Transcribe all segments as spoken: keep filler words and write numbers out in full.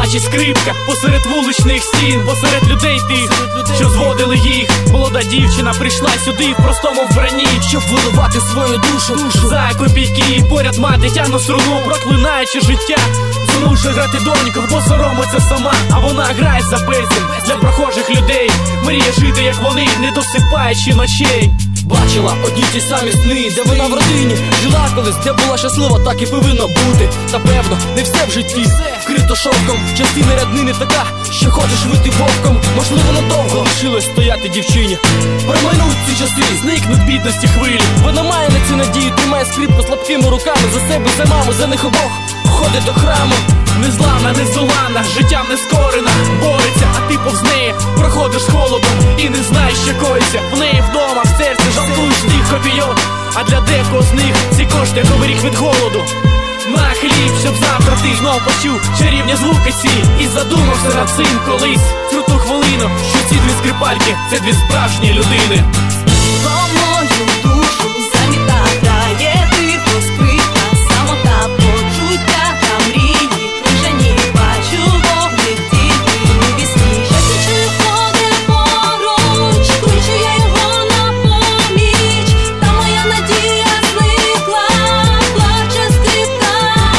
значить скрипка посеред вуличних стін, посеред людей тих, що зводили їх. Молода дівчина прийшла сюди в простому вбранні, щоб виливати свою душу, душу за копійки. Поряд мати тягне струну, проклинаючи життя. Змушує грати доньку, бо соромиться сама, а вона грає за песень для прохожих людей. Мріє жити, як вони, не досипаючи ночей. Бачила одні ті самі сни, де вона в родині жила колись, де була щаслива, так і повинна бути. Та певно, не все в житті вкрито шовком. Частина ряднини така, що хочеш вити вовком. Можливо, надовго лишилось стояти дівчині. Промайнуть ці часи, зникнуть бідності хвилі. Вона має на цю надію, тримає скрипку слабкими руками. За себе, за маму, за них обох ходить до храму. Незламна, незолана, життям не скорена, бореться, а ти повз неї проходиш холодом і не знаєш, що коїться. В неї вдома, в серці жартуєш тих копійок, а для декого з них ці кошти як оберіг від голоду. На хліб, щоб завтра ти знов почув чарівні звуки ці, і задумався над цим колись в ту хвилину, що ці дві скрипальки – це дві справжні людини. Мою душу замітає тихо скрипка, самота, почуття та мрії крижані. Бачу вогник тільки у вісні. Щастя чую, ходить поруч, кличу я його на поміч. Та моя надія зникла, плаче скрипка.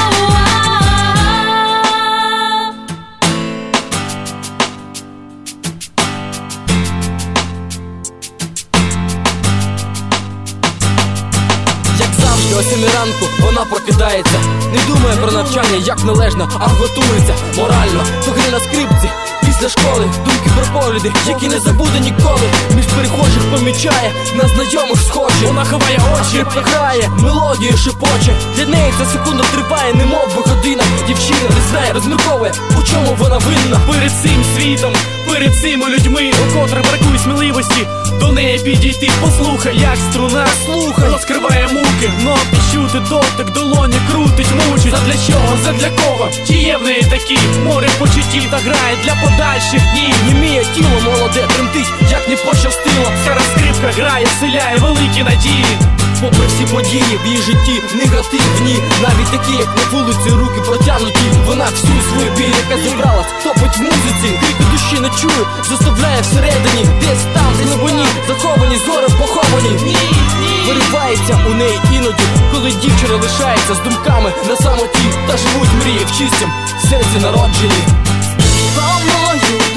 О сімій ранку вона прокидається, не думає про навчання, як належно, а готується морально до гри на скрипці. Після школи думки про погляди, які не забуде ніколи. Між перехожих помічає, на знайомих схожі. Вона ховає очі, грає, мелодію шепоче. Для неї ця секунда триває, немов би година. Дівчина не знає, розмірковує, у чому вона винна. Перед цим світом, перед цими людьми, у котрих бракує сміливості до неї підійти. Послухай, як струна, слухай, розкриває муки. Но відчути дотик, долоні крутить, мучить. Задля чого, задля кого? Чи є в неї такі море почуттів та грає для подальших днів? Німіє тіло молоде, тремтить, як не пощастило. Стара скрипка грає, вселяє великі надії. Попри всі події в її житті, негативні, навіть такі, як на вулиці, руки протягнуті. Вона всю свою біль, яка зібралась, топить в музиці. Крики душі не чую, заставляє всередині. Десь там, в глибині, заховані зори поховані. Виривається у неї іноді, коли дівчина лишається з думками на самоті. Та живуть мрії в чистім серці народжені. Мою